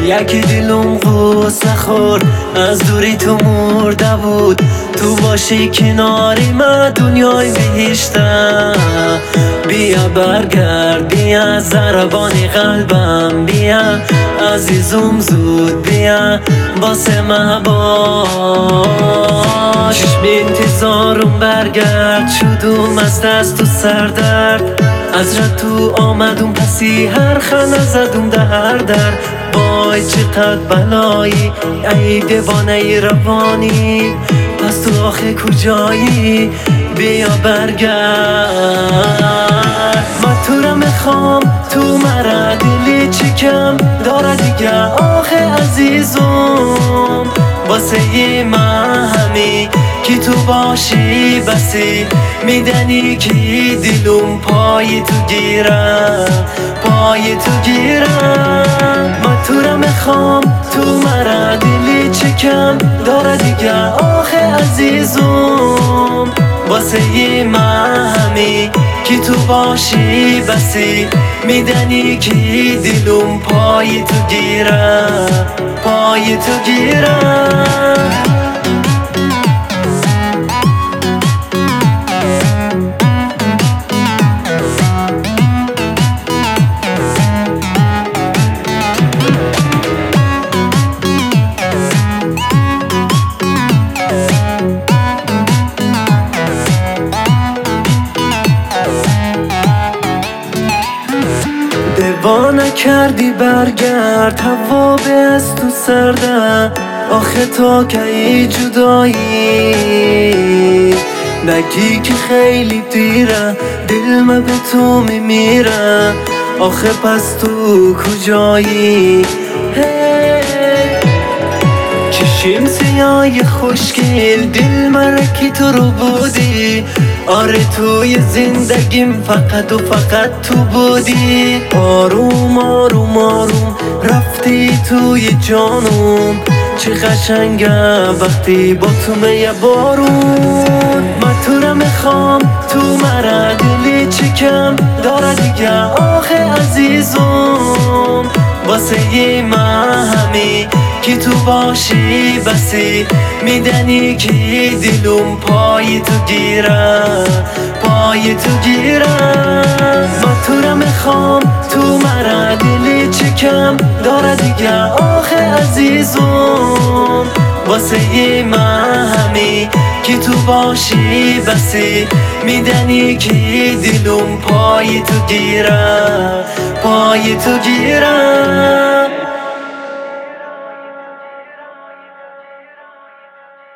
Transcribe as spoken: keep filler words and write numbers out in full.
یکی دلم غصه خورد از دوری تو مرده بود. تو باشی کناری من دنیای بهشتم. بیا برگرد بیا ضربان قلبم، بیا عزیزم زود بیا واسه من باش. به انتظارم برگرد شدم از دست و سردرد، از رد تو آمدم پسی هر خانه زدم ده هر در. وای چقدر بلایی ای دیوانه روانی، پس تو آخه کجایی بیا برگرد. من تو را میخوام تو مرا دلی چکم داره دیگه آخه عزیزم. واسه من همی که تو باشی بسی، میدنی که دلم پای تو گیرم پای تو گیرم. من تو را میخوام تو مرا دلی چکم داره دیگه آخه عزیزم. واسه من همی که تو باشی بسی، میدنی که دلم پای تو گیرم پای تو گیرم. دیوانه کردی برگرد هوا به از تو سرده، آخه تا کی جدایی نگی که خیلی دیره دل من به تو میمیره، آخه پس تو کجایی؟ چشم سیای خوشگل دل مرا که تو رو بودی، آره توی زندگیم فقط و فقط تو بودی. آروم آروم آروم رفتی توی جانم، چه قشنگه وقتی با تو میه بارون. من تو را میخوام تو مرا دلی چکم داره دیگه آخه عزیزم. واسه من همی که تو باشی بسی، میدنی که دلم پای تو گیرم پای تو گیرم. من تو را میخوام تو مرا دلی چکم داره دیگه آخه عزیزم. واسه من همی که تو باشی بسی، میدنی که دلم پای تو گیرم پای تو گیرم.